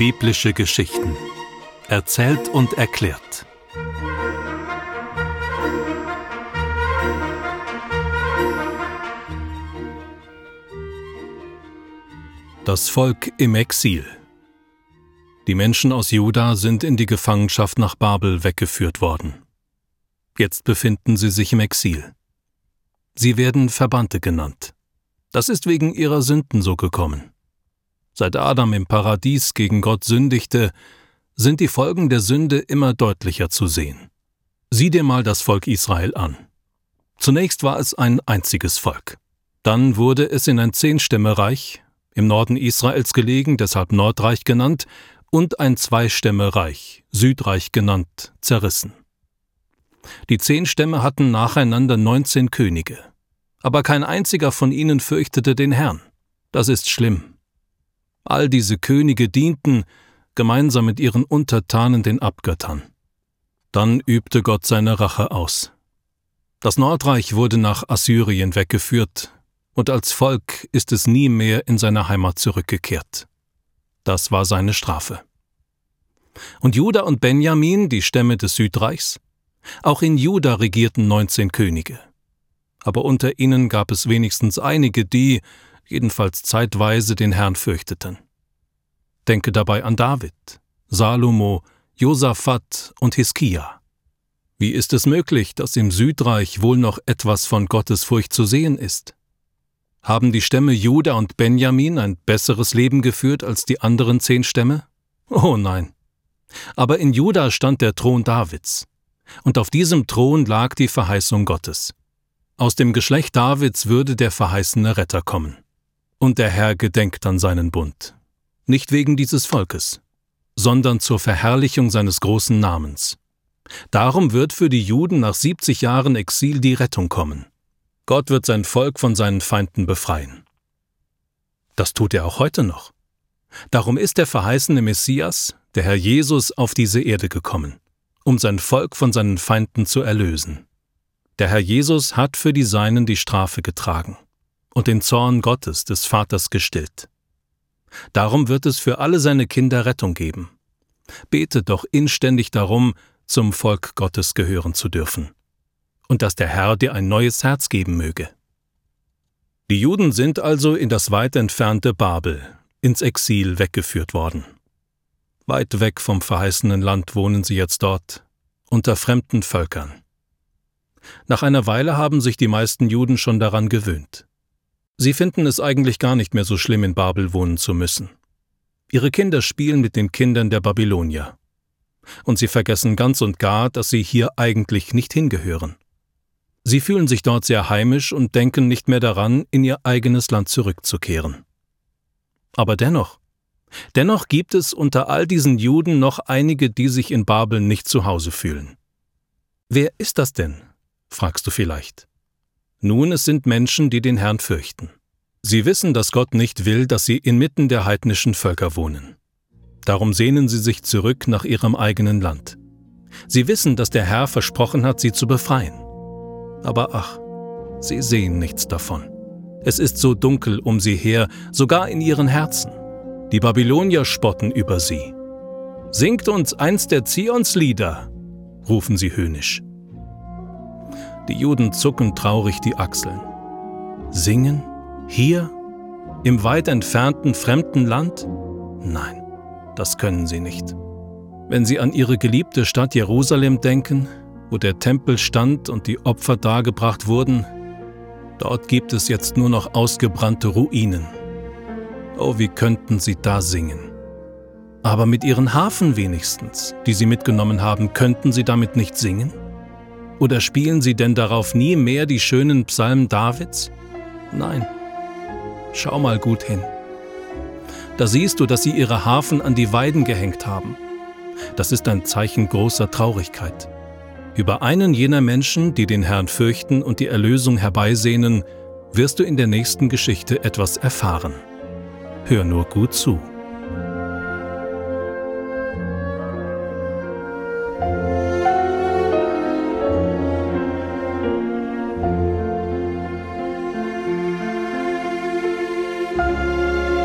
Biblische Geschichten. Erzählt und erklärt. Das Volk im Exil. Die Menschen aus Juda sind in die Gefangenschaft nach Babel weggeführt worden. Jetzt befinden sie sich im Exil. Sie werden Verbannte genannt. Das ist wegen ihrer Sünden so gekommen. Seit Adam im Paradies gegen Gott sündigte, sind die Folgen der Sünde immer deutlicher zu sehen. Sieh dir mal das Volk Israel an. Zunächst war es ein einziges Volk. Dann wurde es in ein 10-Stämmereich, im Norden Israels gelegen, deshalb Nordreich genannt, und ein 2-Stämmereich, Südreich genannt, zerrissen. Die 10 Stämme hatten nacheinander 19 Könige. Aber kein einziger von ihnen fürchtete den Herrn. Das ist schlimm. All diese Könige dienten, gemeinsam mit ihren Untertanen, den Abgöttern. Dann übte Gott seine Rache aus. Das Nordreich wurde nach Assyrien weggeführt, und als Volk ist es nie mehr in seine Heimat zurückgekehrt. Das war seine Strafe. Und Juda und Benjamin, die Stämme des Südreichs? Auch in Juda regierten 19 Könige. Aber unter ihnen gab es wenigstens einige, die, jedenfalls zeitweise, den Herrn fürchteten. Denke dabei an David, Salomo, Josaphat und Hiskia. Wie ist es möglich, dass im Südreich wohl noch etwas von Gottesfurcht zu sehen ist? Haben die Stämme Juda und Benjamin ein besseres Leben geführt als die anderen 10 Stämme? Oh nein. Aber in Juda stand der Thron Davids. Und auf diesem Thron lag die Verheißung Gottes. Aus dem Geschlecht Davids würde der verheißene Retter kommen. Und der Herr gedenkt an seinen Bund. Nicht wegen dieses Volkes, sondern zur Verherrlichung seines großen Namens. Darum wird für die Juden nach 70 Jahren Exil die Rettung kommen. Gott wird sein Volk von seinen Feinden befreien. Das tut er auch heute noch. Darum ist der verheißene Messias, der Herr Jesus, auf diese Erde gekommen, um sein Volk von seinen Feinden zu erlösen. Der Herr Jesus hat für die Seinen die Strafe getragen und den Zorn Gottes, des Vaters, gestillt. Darum wird es für alle seine Kinder Rettung geben. Bete doch inständig darum, zum Volk Gottes gehören zu dürfen. Und dass der Herr dir ein neues Herz geben möge. Die Juden sind also in das weit entfernte Babel, ins Exil weggeführt worden. Weit weg vom verheißenen Land wohnen sie jetzt dort, unter fremden Völkern. Nach einer Weile haben sich die meisten Juden schon daran gewöhnt. Sie finden es eigentlich gar nicht mehr so schlimm, in Babel wohnen zu müssen. Ihre Kinder spielen mit den Kindern der Babylonier. Und sie vergessen ganz und gar, dass sie hier eigentlich nicht hingehören. Sie fühlen sich dort sehr heimisch und denken nicht mehr daran, in ihr eigenes Land zurückzukehren. Aber dennoch gibt es unter all diesen Juden noch einige, die sich in Babel nicht zu Hause fühlen. Wer ist das denn? Fragst du vielleicht. Nun, es sind Menschen, die den Herrn fürchten. Sie wissen, dass Gott nicht will, dass sie inmitten der heidnischen Völker wohnen. Darum sehnen sie sich zurück nach ihrem eigenen Land. Sie wissen, dass der Herr versprochen hat, sie zu befreien. Aber ach, sie sehen nichts davon. Es ist so dunkel um sie her, sogar in ihren Herzen. Die Babylonier spotten über sie. »Singt uns eins der Zionslieder«, rufen sie höhnisch. Die Juden zucken traurig die Achseln. Singen? Hier? Im weit entfernten fremden Land? Nein, das können sie nicht. Wenn sie an ihre geliebte Stadt Jerusalem denken, wo der Tempel stand und die Opfer dargebracht wurden, dort gibt es jetzt nur noch ausgebrannte Ruinen. Oh, wie könnten sie da singen? Aber mit ihren Harfen wenigstens, die sie mitgenommen haben, könnten sie damit nicht singen? Oder spielen sie denn darauf nie mehr die schönen Psalmen Davids? Nein. Schau mal gut hin. Da siehst du, dass sie ihre Harfen an die Weiden gehängt haben. Das ist ein Zeichen großer Traurigkeit. Über einen jener Menschen, die den Herrn fürchten und die Erlösung herbeisehnen, wirst du in der nächsten Geschichte etwas erfahren. Hör nur gut zu.